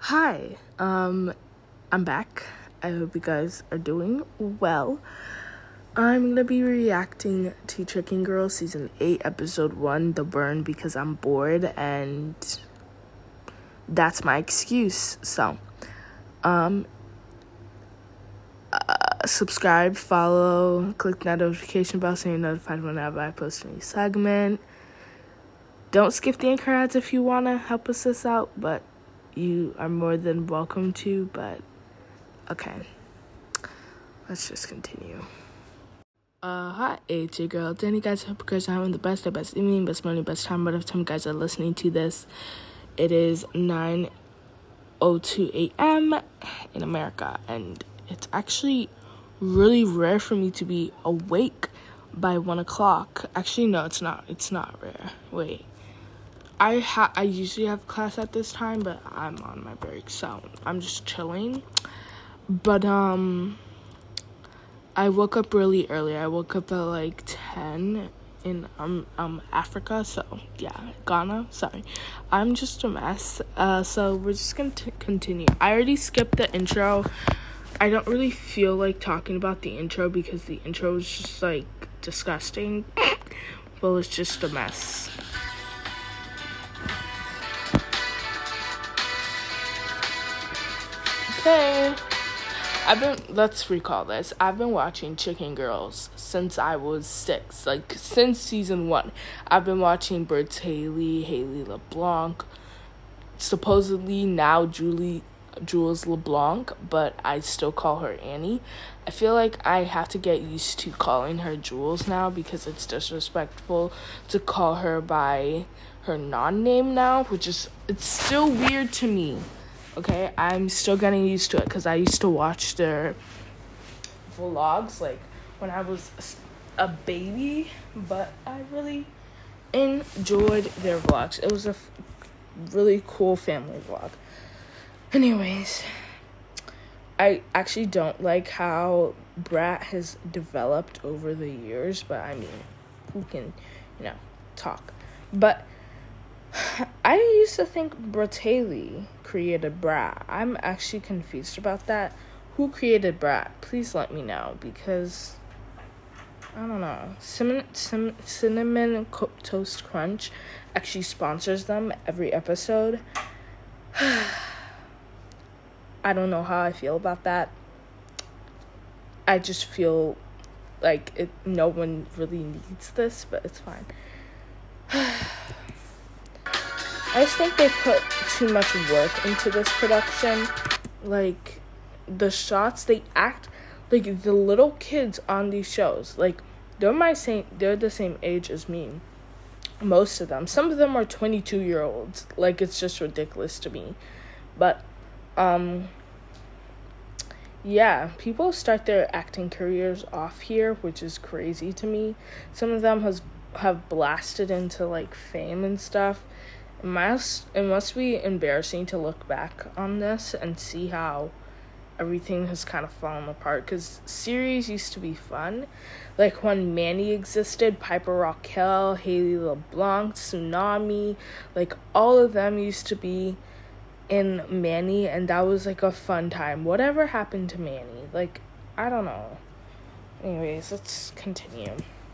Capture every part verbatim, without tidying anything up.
Hi, um, I'm back. I hope you guys are doing well. I'm gonna be reacting to Tricking Girls Season eight, Episode one, The Burn, because I'm bored, and that's my excuse. So, um, uh, subscribe, follow, click that notification bell so you're notified whenever I post a new segment. Don't skip the anchor ads if you wanna help us this out, but you are more than welcome to, but okay. Let's just continue. Uh, hi, it's your girl, Danny, guys. I hope you guys are having the best day, best evening, best morning, best time, whatever time you guys are listening to this. It is nine oh two a.m. in America, and it's actually really rare for me to be awake by one o'clock. Actually, no, it's not. It's not rare. Wait. I ha- I usually have class at this time, but I'm on my break, so I'm just chilling. But, um, I woke up really early. I woke up at, like, ten in, um, um Africa, so, yeah, Ghana, sorry. I'm just a mess, uh, so we're just gonna t- continue. I already skipped the intro. I don't really feel like talking about the intro because the intro is just, like, disgusting. Well, it's just a mess. Okay, I've been, let's recall this. I've been watching Tricking Girls since I was six, like, since season one. I've been watching Bert's Haley, Haley LeBlanc, supposedly now Julie, Jules LeBlanc, but I still call her Annie. I feel like I have to get used to calling her Jules now because it's disrespectful to call her by her non-name now, which is, it's still weird to me. Okay, I'm still getting used to it because I used to watch their vlogs, like, when I was a baby, but I really enjoyed their vlogs. It was a f- really cool family vlog. Anyways, I actually don't like how Brat has developed over the years, but I mean, who can, you know, talk? But I used to think Bratayley created Brat. I'm actually confused about that. Who created Brat? Please let me know, because I don't know. Cinnamon, Cinnamon, Cinnamon Toast Crunch actually sponsors them every episode. I don't know how I feel about that. I just feel like it, no one really needs this, but it's fine. I just think they put too much work into this production. Like, the shots, they act like the little kids on these shows. Like, they're my same, they're the same age as me. Most of them. Some of them are twenty-two-year-olds. Like, it's just ridiculous to me. But, um, yeah, people start their acting careers off here, which is crazy to me. Some of them has have blasted into, like, fame and stuff. It must, it must be embarrassing to look back on this and see how everything has kind of fallen apart, because series used to be fun. Like, when Manny existed, Piper Raquel, Haley LeBlanc, Tsunami, like, all of them used to be in Manny, and that was, like, a fun time. Whatever happened to Manny? Like, I don't know. Anyways, let's continue.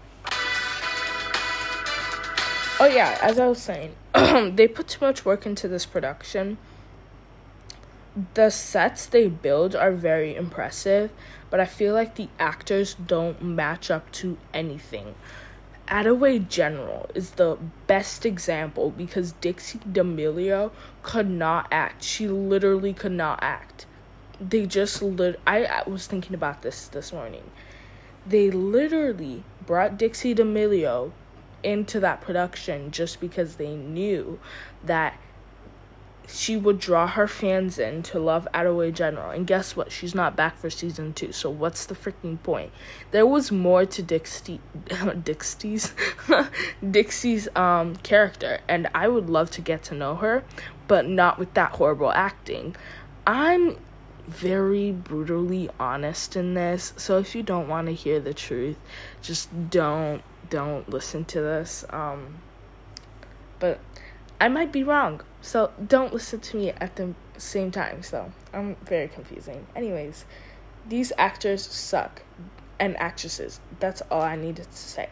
Oh, yeah, as I was saying, they put too much work into this production. The sets they build are very impressive, but I feel like the actors don't match up to anything. Attaway General is the best example because Dixie D'Amelio could not act. She literally could not act. They just lit. I, I was thinking about this this morning. They literally brought Dixie D'Amelio into that production just because they knew that she would draw her fans in to love Attaway General. And guess what? She's not back for season two. So what's the freaking point? There was more to Dixie, Dixie's, Dixie's um character, and I would love to get to know her, but not with that horrible acting. I'm very brutally honest in this, so if you don't want to hear the truth, just don't don't listen to this. Um, but I might be wrong. So don't listen to me at the same time. So I'm very confusing. Anyways, these actors suck. And actresses. That's all I needed to say.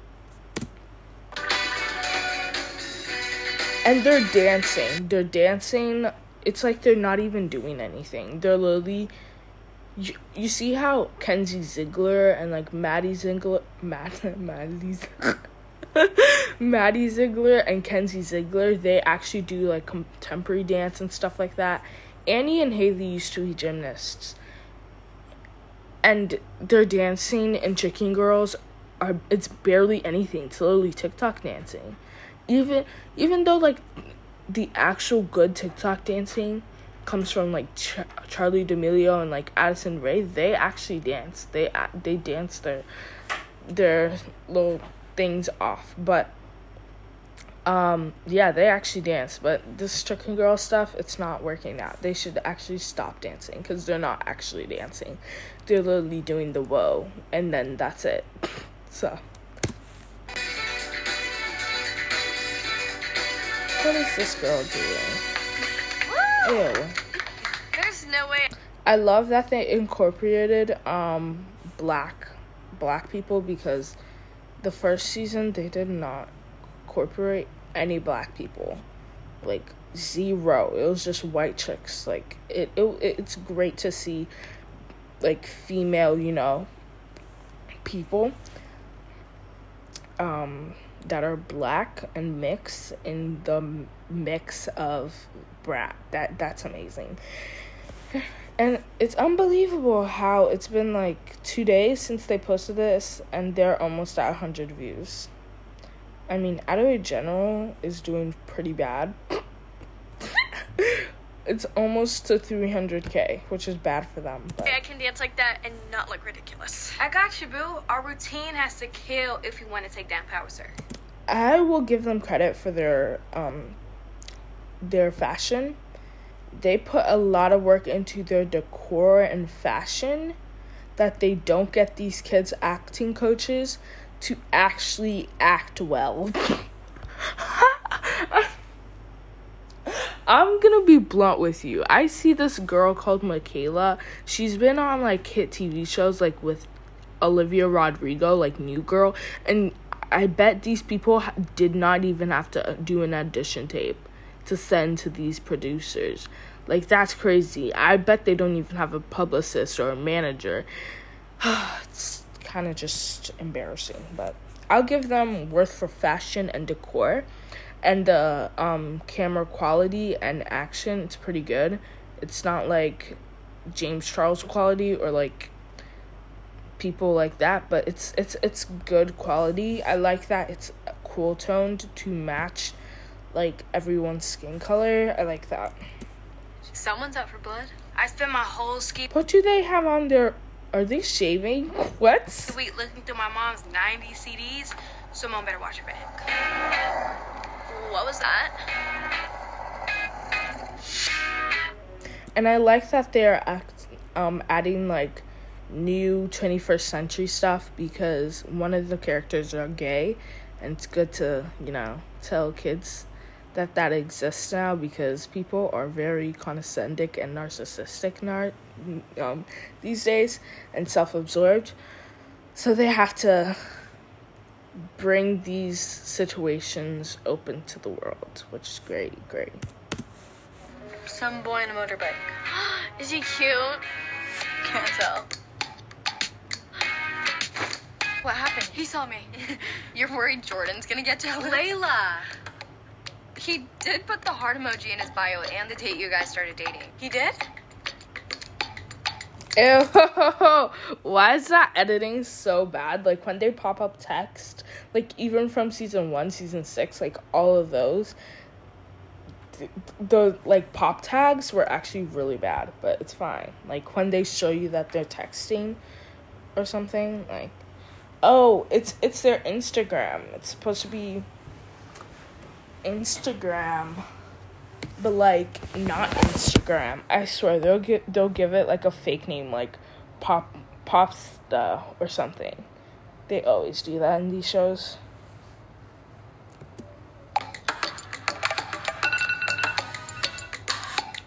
And they're dancing. They're dancing. It's like they're not even doing anything. They're literally... You, you see how Kenzie Ziegler and like Maddie Ziegler... Mad, Maddie Maddie Ziegler and Kenzie Ziegler, they actually do like contemporary dance and stuff like that. Annie and Haley used to be gymnasts. And their dancing in Chicken Girls are it's barely anything. It's literally TikTok dancing. Even even though like the actual good TikTok dancing comes from like Ch- Charlie D'Amelio and like Addison Rae, they actually dance. They they dance their their little things off. But um yeah, they actually dance. But this Chicken Girl stuff, it's not working out. They should actually stop dancing because they're not actually dancing. They're literally doing the whoa, and then that's it. So, what is this girl doing? Woo! Ew. There's no way. I love that they incorporated um black black people because the first season they did not incorporate any black people, like zero. It was just white chicks. Like it, it it's great to see like female, you know, people um that are black and mix in the mix of brat. That that's amazing. And it's unbelievable how it's been like two days since they posted this and they're almost at one hundred views. I mean, Attaway General is doing pretty bad. It's almost to three hundred k, which is bad for them. But I can dance like that and not look ridiculous. I got you, boo. Our routine has to kill if you want to take down Power Sir. I will give them credit for their um their fashion. They put a lot of work into their decor and fashion that they don't get these kids acting coaches to actually act well. I'm gonna be blunt with you. I see this girl called Michaela. She's been on like hit T V shows like with Olivia Rodrigo, like New Girl, and I bet these people ha- did not even have to do an audition tape to send to these producers. Like, that's crazy. I bet they don't even have a publicist or a manager. It's kind of just embarrassing, but I'll give them worth for fashion and decor. And the um, camera quality and action, it's pretty good. It's not like James Charles quality or like people like that, but it's it's it's good quality. I like that it's cool toned to match like everyone's skin color. I like that. Someone's out for blood. I spent my whole ski What do they have on their... Are they shaving? What? week looking through my mom's nineties C Ds. Someone better watch her back. What was that? And I like that they're act, um adding like new twenty-first century stuff because one of the characters are gay, and it's good to, you know, tell kids that that exists now because people are very condescending and narcissistic nar- um, these days and self-absorbed. So they have to bring these situations open to the world, which is great, great. Some boy on a motorbike. Is he cute? Can't tell. What happened? He saw me. You're worried Jordan's gonna get jealous? Layla! He did put the heart emoji in his bio and the date you guys started dating. He did? Ew. Why is that editing so bad? Like, when they pop up text, like, even from season one, season six, like, all of those, the, the, like, pop tags were actually really bad, but it's fine. Like, when they show you that they're texting or something, like, oh, it's, it's their Instagram. It's supposed to be Instagram, but like not Instagram. I swear they'll get they'll give it like a fake name, like Pop Popsta or something. They always do that in these shows.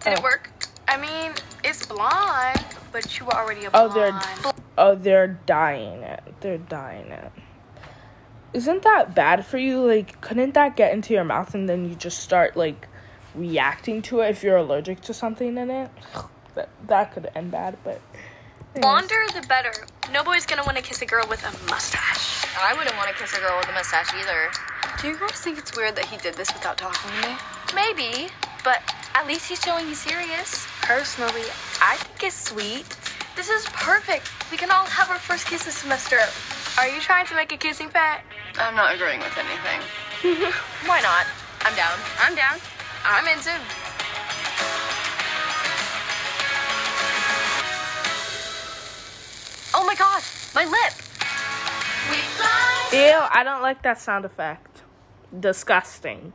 Did Oh. it work? I mean, it's blonde, but you were already a Oh, blonde. they're oh they're dyeing it. They're dyeing it. Isn't that bad for you? Like, couldn't that get into your mouth and then you just start like reacting to it if you're allergic to something in it? That that could end bad, but anyways. Blonder the better. Nobody's gonna want to kiss a girl with a mustache. I wouldn't want to kiss a girl with a mustache either. Do you guys think it's weird that he did this without talking to me? Maybe, but at least he's showing he's serious. Personally, I think it's sweet. This is perfect. We can all have our first kiss this semester. Are you trying to make a kissing pact? I'm not agreeing with anything. Why not? I'm down. I'm down. I'm in too. Oh my god, my lip. We fly. Ew, I don't like that sound effect. Disgusting.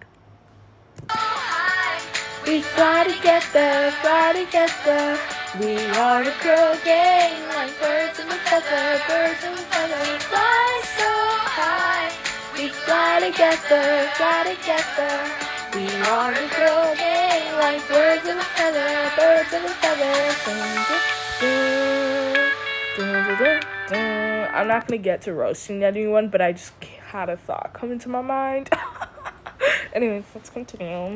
We fly together, fly together. We are the girl gang, like birds in a feather, birds in a feather. We fly so high. We fly together, fly together. We are the girl gang, like birds in a feather, birds in a feather. Dun, dun, dun, dun, dun. I'm not gonna get to roasting anyone, but I just had a thought come into my mind. Anyways, let's continue.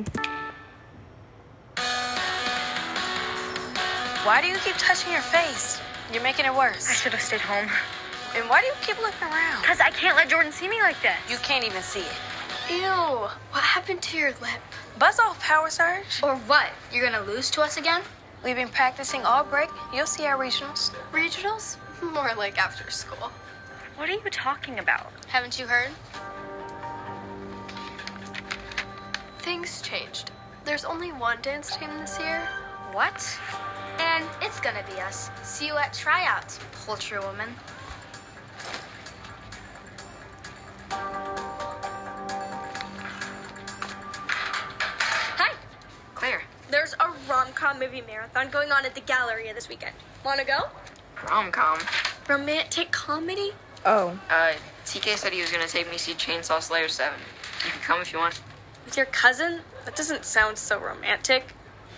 Why do you keep touching your face? You're making it worse. I should have stayed home. And why do you keep looking around? Because I can't let Jordan see me like this. You can't even see it. Ew. What happened to your lip? Buzz off, Power Surge. Or what? You're gonna lose to us again? We've been practicing all break. You'll see our regionals. Regionals? More like after school. What are you talking about? Haven't you heard? Things changed. There's only one dance team this year. What? And it's gonna be us. See you at tryouts, poultry woman. Hi. Claire. There's a rom-com movie marathon going on at the Galleria this weekend. Wanna go? Rom-com. Romantic comedy? Oh, Uh, T K said he was gonna take me see Chainsaw Slayer seven. You can come if you want. With your cousin? That doesn't sound so romantic.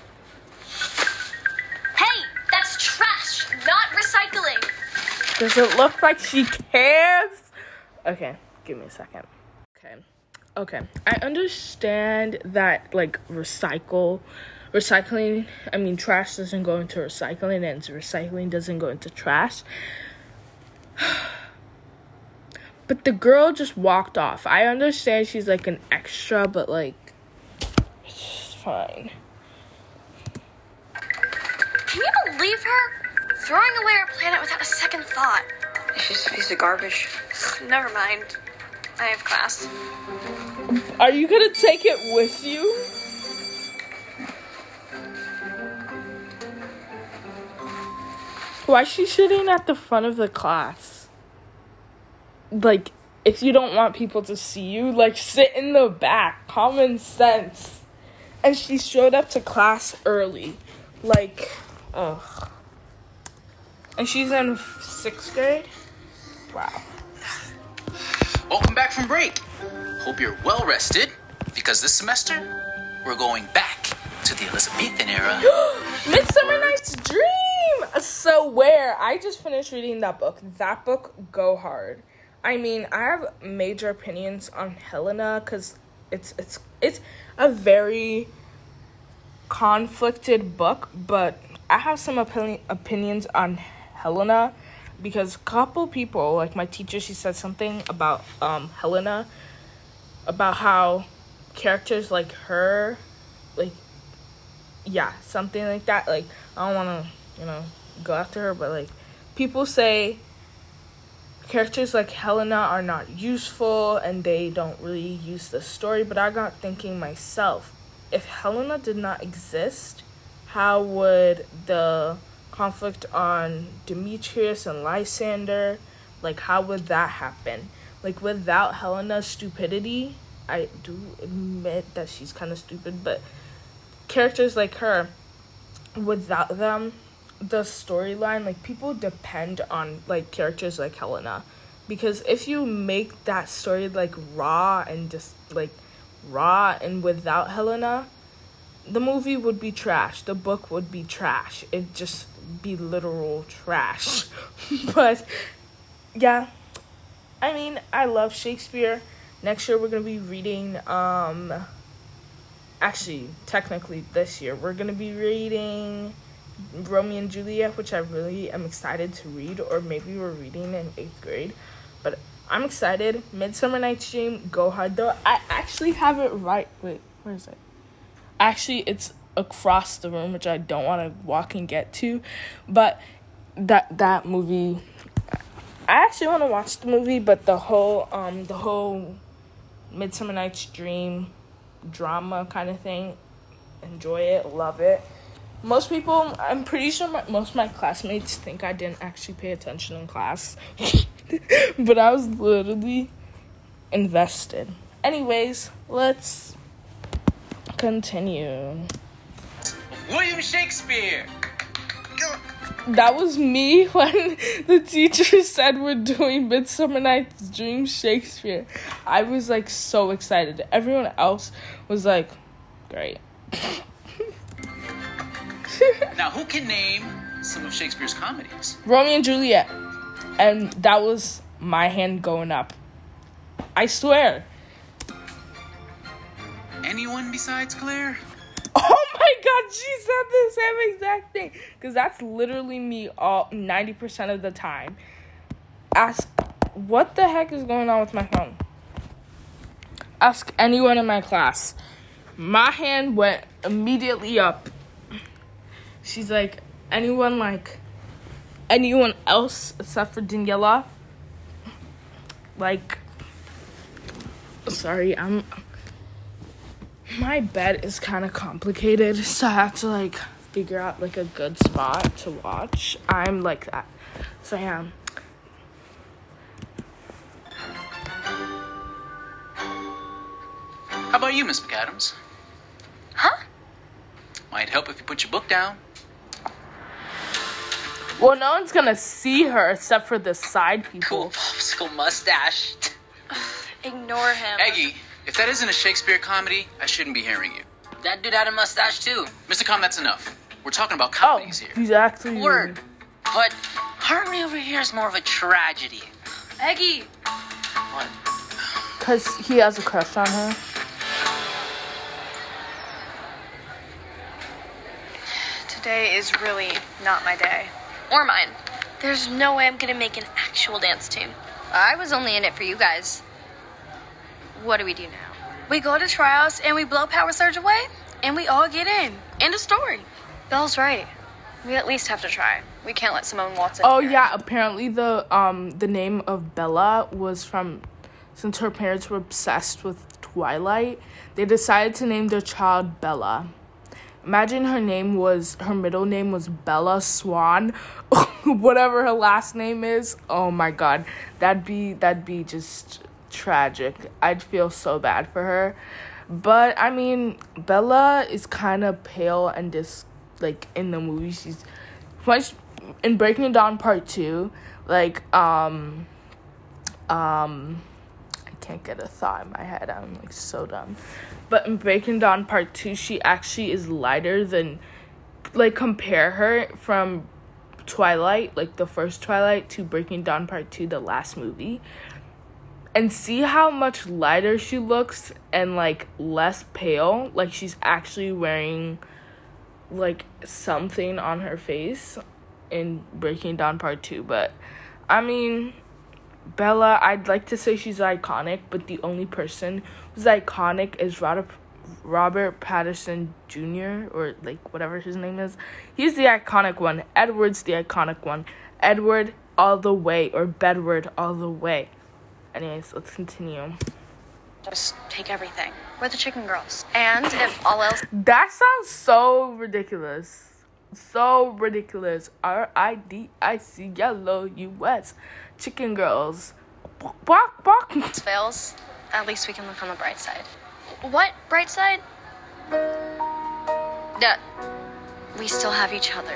Hey, that's trash, not recycling. does it look like she cares? Okay, give me a second. Okay, okay. I understand that, like, recycle, recycling, I mean, trash doesn't go into recycling, and recycling doesn't go into trash. But the girl just walked off. I understand she's, like, an extra, but, like, it's fine. Can you believe her? Throwing away our planet without a second thought. It's just a piece of garbage. Never mind. I have class. Are you gonna take it with you? Why is she sitting at the front of the class? Like, if you don't want people to see you, like, sit in the back. Common sense. And she showed up to class early. Like, ugh. And she's in sixth grade? Wow. Welcome back from break. Hope you're well rested, because this semester, we're going back to the Elizabethan era. Midsummer Night's Dream! So where? I just finished reading that book. That book, go hard. I mean, I have major opinions on Helena, because it's, it's, it's a very conflicted book, but I have some opinion, opinions on Helena, because a couple people, like my teacher, she said something about um, Helena, about how characters like her, like, yeah, something like that. Like, I don't want to, you know, go after her, but, like, people say characters like Helena are not useful and they don't really use the story, but I got thinking myself, if Helena did not exist, how would the conflict on Demetrius and Lysander, like, how would that happen? Like, without Helena's stupidity, I do admit that she's kind of stupid, but characters like her, without them, the storyline, like, people depend on, like, characters like Helena, because if you make that story, like, raw and just, like, raw and without Helena, the movie would be trash. The book would be trash. It'd just be literal trash. But, yeah. I mean, I love Shakespeare. Next year, we're going to be reading, um... Actually, technically, this year, we're going to be reading Romeo and Juliet, which I really am excited to read. Or maybe we're reading in eighth grade. But I'm excited. Midsummer Night's Dream, go hard. Though I actually have it right... Wait, where is it? Actually, it's across the room, which I don't want to walk and get to. But that that movie... I actually want to watch the movie, but the whole um the whole Midsummer Night's Dream drama kind of thing, enjoy it, love it. Most people, I'm pretty sure my, most of my classmates think I didn't actually pay attention in class, but I was literally invested. Anyways, let's continue. William Shakespeare. That was me when the teacher said we're doing Midsummer Night's Dream Shakespeare. I was, like, so excited. Everyone else was like, great. Now, who can name some of Shakespeare's comedies? Romeo and Juliet. And that was my hand going up. I swear. Anyone besides Claire? Oh my god, she said the same exact thing. Because that's literally me all ninety percent of the time. Ask, what the heck is going on with my phone? Ask anyone in my class. My hand went immediately up. She's like, anyone like, anyone else except for Daniela? Like, sorry, I'm... My bed is kind of complicated, so I have to, like, figure out, like, a good spot to watch. I'm like that. So, yeah. How about you, Miss McAdams? Huh? Might help if you put your book down. Well, no one's gonna see her except for the side people. Cool popsicle mustache. Ignore him. Eggie, if that isn't a Shakespeare comedy, I shouldn't be hearing you. That dude had a mustache too. Mister Com, that's enough. We're talking about Oh, comedies here. he's actually... Word. But Harmony over here is more of a tragedy. Eggie! What? Because he has a crush on her. Today is really not my day. Or mine. There's no way I'm gonna make an actual dance team. I was only in it for you guys. What do we do now? We go to tryouts and we blow Power Surge away, and we all get in. End of story. Belle's right. We at least have to try. We can't let Simone waltz in Oh, here. yeah, apparently the um the name of Bella was from... Since her parents were obsessed with Twilight, they decided to name their child Bella. Imagine her name was, her middle name was Bella Swan, whatever her last name is. Oh my god, that'd be, that'd be just tragic. I'd feel so bad for her. But, I mean, Bella is kind of pale and just, like, in the movie, she's, much, in Breaking Dawn Part two, like, um, um, I can't get a thought in my head, I'm, like, so dumb. But in Breaking Dawn Part two, she actually is lighter than, like, compare her from Twilight, like, the first Twilight, to Breaking Dawn Part two, the last movie. And see how much lighter she looks and, like, less pale. Like, she's actually wearing, like, something on her face in Breaking Dawn Part two. But, I mean... Bella, I'd like to say she's iconic, but the only person who's iconic is Robert, Robert Pattinson Junior, or, like, whatever his name is. He's the iconic one. Edward's the iconic one. Edward all the way, or Bedward all the way. Anyways, let's continue. Just take everything. We're the chicken girls. And if all else... That sounds so ridiculous. So ridiculous. R I D I C yellow U S Chicken girls. Bok, bok. fails, at least we can look on the bright side. What bright side? That we still have each other.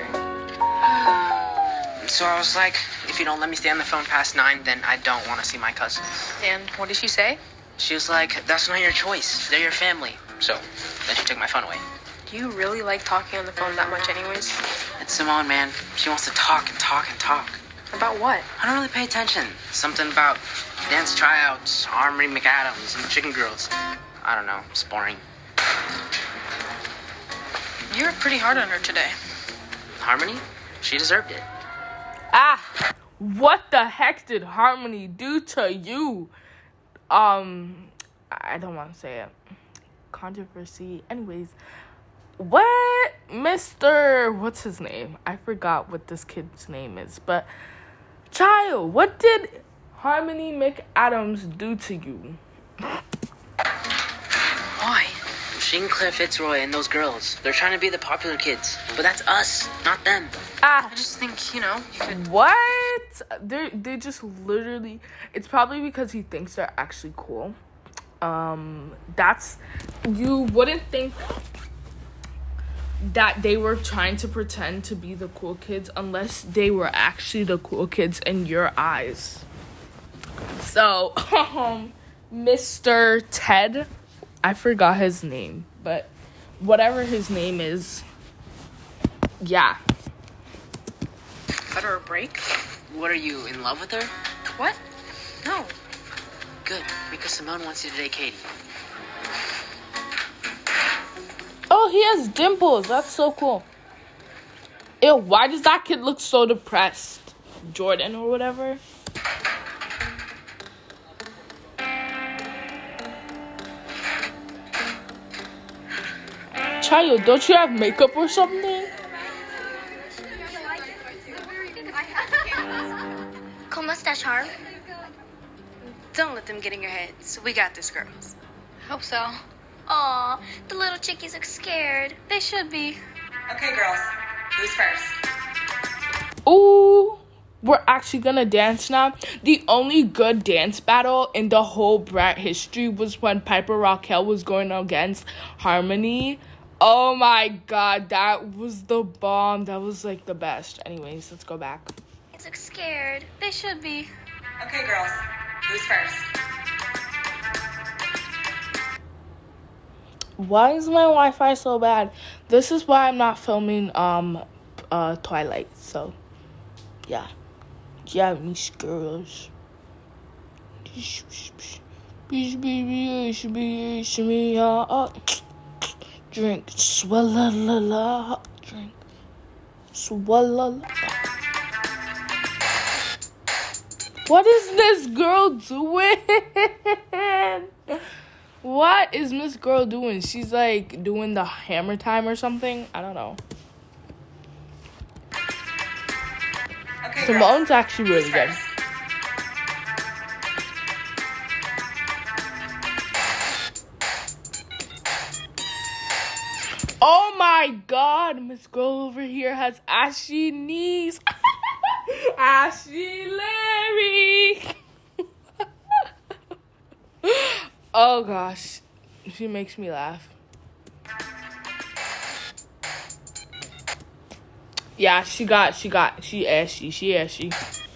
So I was like, if you don't let me stay on the phone past nine, then I don't want to see my cousins. And what did she say? She was like, that's not your choice. They're your family. So then she took my phone away. Do you really like talking on the phone that much anyways? It's Simone, man. She wants to talk and talk and talk. About what? I don't really pay attention. Something about dance tryouts, Harmony McAdams, and Chicken Girls. I don't know. It's boring. You were pretty hard on her today. Harmony? She deserved it. Ah, what the heck did Harmony do to you? Um, I don't want to say it. Controversy. Anyways, what Mister What's his name? I forgot what this kid's name is, but child, what did Harmony McAdams do to you? Why? She and Claire Fitzroy and those girls. They're trying to be the popular kids. But that's us, not them. Ah, I just think, you know, you could... what? They they just literally... It's probably because he thinks they're actually cool. Um, that's... You wouldn't think that they were trying to pretend to be the cool kids unless they were actually the cool kids in your eyes. So, um, Mister Ted... I forgot his name, but whatever his name is, yeah. Cut her a break? What, are you in love with her? What? No. Good, because Simone wants you to date Katie. Oh, he has dimples. That's so cool. Ew, why does that kid look so depressed? Jordan or whatever? Child, don't you have makeup or something? Cool mustache, Harm. Don't let them get in your heads. We got this, girls. Hope so. Aw, the little chickies look scared. They should be. Okay, girls. Who's first? Ooh, we're actually gonna dance now. The only good dance battle in the whole Brat history was when Piper Raquel was going against Harmony. Oh my god, that was the bomb. That was like the best. Anyways, let's go back. They look scared. They should be. Okay, girls. Who's first? Why is my Wi-Fi so bad? This is why I'm not filming um uh Twilight. So yeah. Yeah, these girls. Drink, swalla la la, drink, swalla la. What is this girl doing? What is Miss Girl doing? She's like doing the hammer time or something. I don't know. Okay, Simone's girls. actually really Who's good. first? Oh my god, Miss Girl over here has ashy knees. Ashy Larry. Oh gosh, she makes me laugh. Yeah, she got, she got, she ashy, she ashy.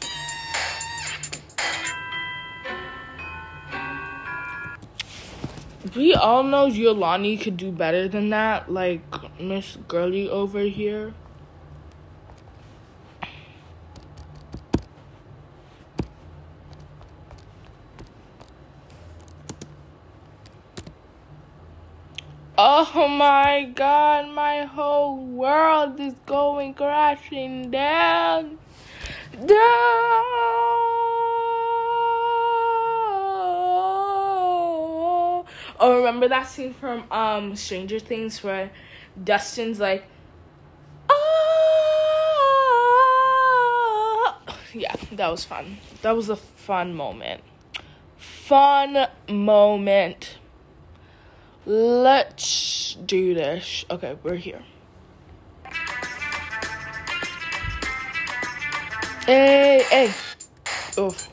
We all know Yolani could do better than that, like Miss Girly over here. Oh my god, my whole world is going crashing down. Down. Oh, remember that scene from um Stranger Things where Dustin's like, oh. Yeah, that was fun. That was a fun moment. Fun moment. Let's do this. Okay, we're here. Hey, hey. Oof.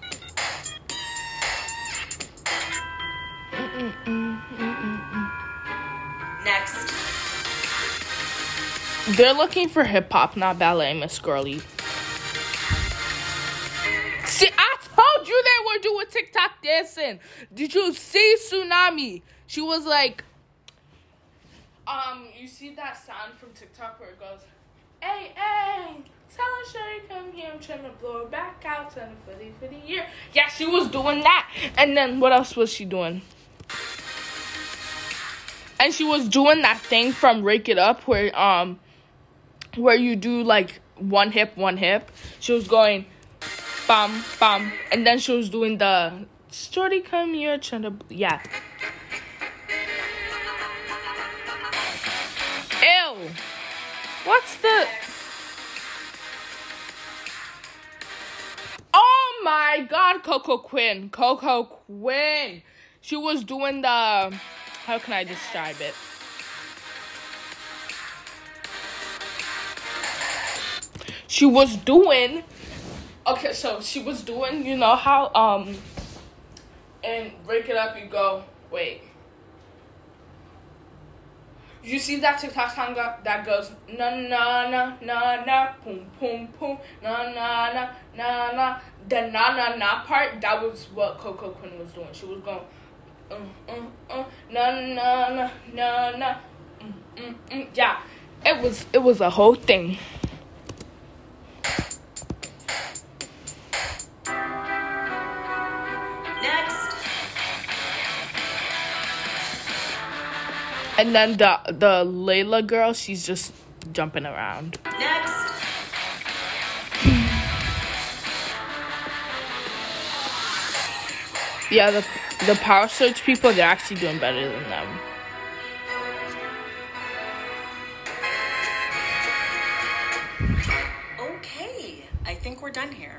Next. They're looking for hip hop, not ballet, Miss Girly. See, I told you they were doing TikTok dancing. Did you see Tsunami? She was like, Um, you see that sound from TikTok where it goes, hey, hey, tell her Shorty come here, I'm trying to blow her back out, trying to footy for the year. Yeah, she was doing that. And then what else was she doing? And she was doing that thing from Rake It Up where, um, where you do, like, one hip, one hip. She was going, bum, bum. And then she was doing the, Shorty come here, trying to, yeah. Ew. What's the... Oh my God, Coco Quinn. Coco Quinn. She was doing the... How can I describe it? She was doing... Okay, so she was doing, you know how, um... and Break It Up, you go... Wait. You see that TikTok song that goes na na na na na boom boom boom na na na na na, the na na na part, that was what Coco Quinn was doing. She was going uh, uh, uh, na na na na na mm, mm, mm. Yeah, it was it was a whole thing. And then the the Layla girl, she's just jumping around. Next. Yeah, the the Power Search people, they're actually doing better than them. Okay, I think we're done here.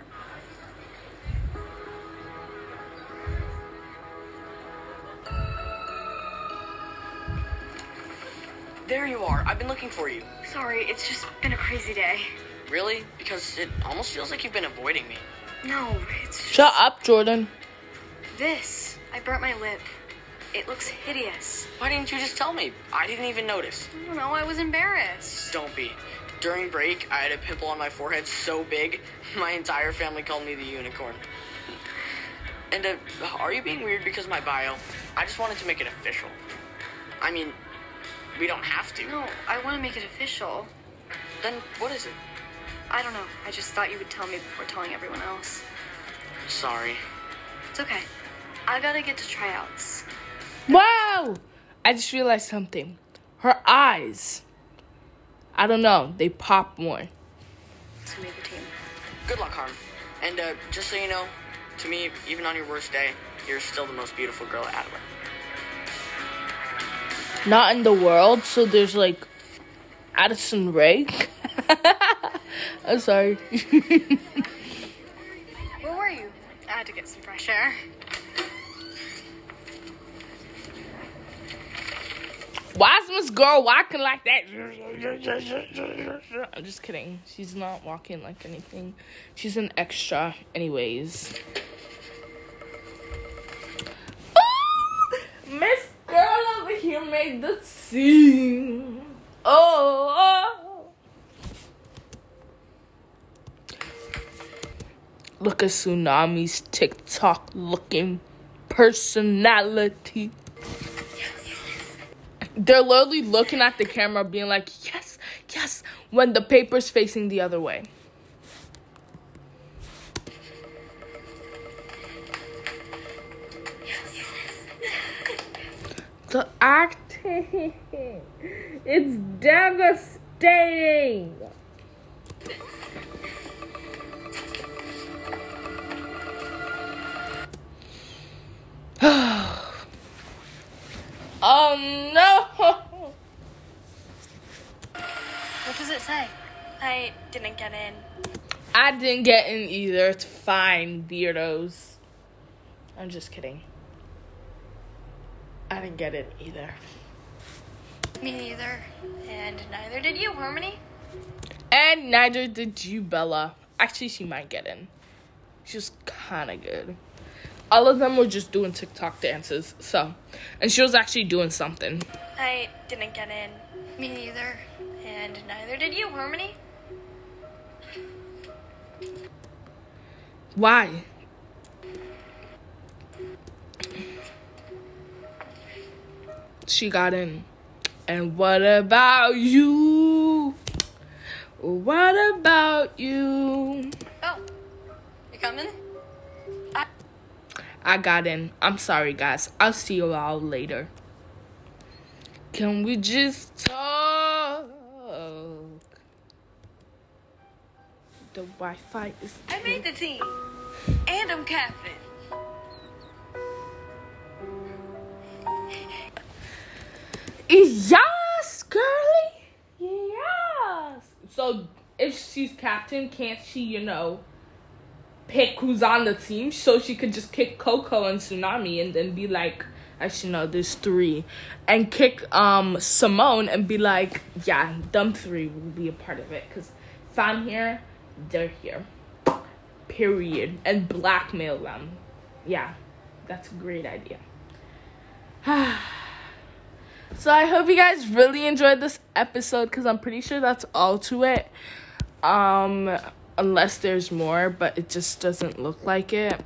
There you are. I've been looking for you. Sorry, it's just been a crazy day. Really? Because it almost feels like you've been avoiding me. No, it's just Shut up, Jordan. this. I burnt my lip. It looks hideous. Why didn't you just tell me? I didn't even notice. I don't know, I was embarrassed. Don't be. During break, I had a pimple on my forehead so big, my entire family called me the unicorn. And, uh, are you being weird because of my bio? I just wanted to make it official. I mean, we don't have to. No, I want to make it official. Then what is it? I don't know. I just thought you would tell me before telling everyone else. Sorry. It's okay. I gotta get to tryouts. Wow! I just realized something. Her eyes, I don't know, they pop more. To make the team. Good luck, Harm. And, uh, just so you know, to me, even on your worst day, you're still the most beautiful girl at Adler. Not in the world, so there's like Addison Rae. I'm sorry. Where were you? I had to get some fresh air. Why is Miss Girl walking like that? I'm just kidding. She's not walking like anything. She's an extra anyways. Miss Girl over here made the scene. Oh, oh. Look at Tsunami's TikTok looking personality. They're literally looking at the camera being like, yes, yes, when the paper's facing the other way. The acting, it's devastating. Oh no! What does it say? I didn't get in. I didn't get in either. It's fine, weirdos. I'm just kidding. I didn't get it either. Me neither. And neither did you, Harmony. And neither did you, Bella. Actually, she might get in. She was kind of good. All of them were just doing TikTok dances, so. And she was actually doing something. I didn't get in. Me neither. And neither did you, Harmony. Why? She got in. And what about you? What about you? Oh, you coming? I- I got in. I'm sorry, guys. I'll see you all later. Can we just talk? The Wi-Fi is... I made the team. And I'm captain. Yes, girly. Yes. So if she's captain, can't she, you know, pick who's on the team? So she could just kick Coco and Tsunami and then be like, actually no, there's three. And kick um Simone and be like, yeah, them three will be a part of it. Because if I'm here, they're here. Period. And blackmail them. Yeah, that's a great idea. So I hope you guys really enjoyed this episode because I'm pretty sure that's all to it. Um, unless there's more, but it just doesn't look like it.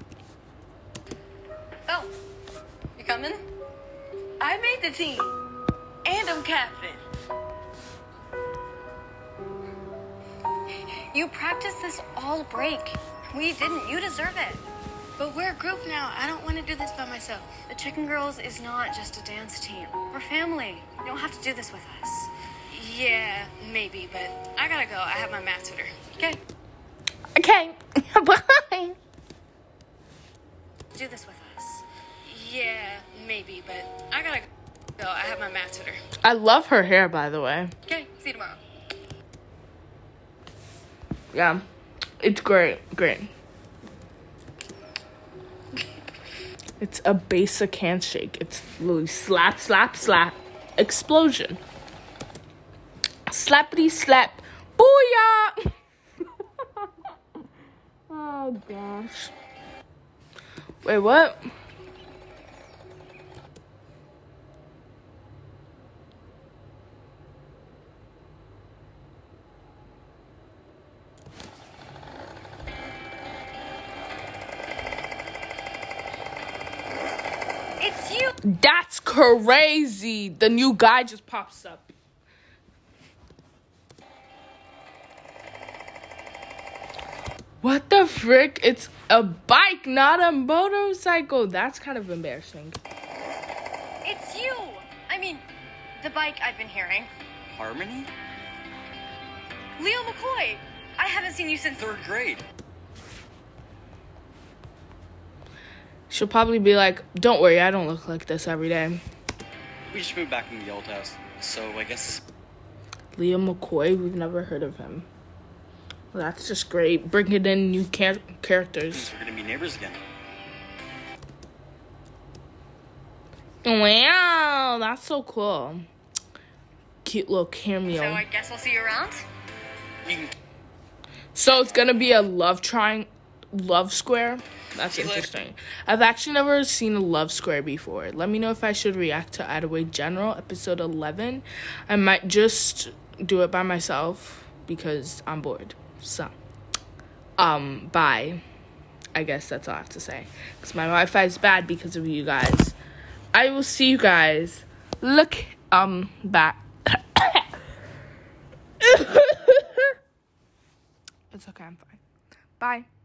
Oh, you coming? I made the team. And I'm captain. You practiced this all break. We didn't. You deserve it. But we're a group now. I don't want to do this by myself. The Chicken Girls is not just a dance team. We're family. You don't have to do this with us. Yeah, maybe, but I gotta go. I have my math tutor. Okay. Okay. Bye. Do this with us. Yeah, maybe, but I gotta go. I have my math tutor. I love her hair, by the way. Okay, see you tomorrow. Yeah, it's great. Great. It's a basic handshake. It's literally slap, slap, slap, explosion. Slappity slap. Booyah! Oh, gosh. Wait, what? It's you. That's crazy. The new guy just pops up. What the frick? It's a bike, not a motorcycle. That's kind of embarrassing. It's you. I mean, the bike I've been hearing. Harmony? Leo McCoy. I haven't seen you since Third grade. She'll probably be like, don't worry, I don't look like this every day. We just moved back into the old house, so I guess... Leo McCoy, we've never heard of him. Well, that's just great. Bringing in new char- characters. We're gonna be neighbors again. Wow, that's so cool. Cute little cameo. So I guess I'll see you around? You can... So it's gonna be a love triangle, love square. That's interesting. I've actually never seen a love square before. Let me know if I should react to Attaway General episode eleven. I might just do it by myself because I'm bored. So, um, bye. I guess that's all I have to say. Because my Wi-Fi is bad because of you guys. I will see you guys. Look, um, back. It's okay, I'm fine. Bye.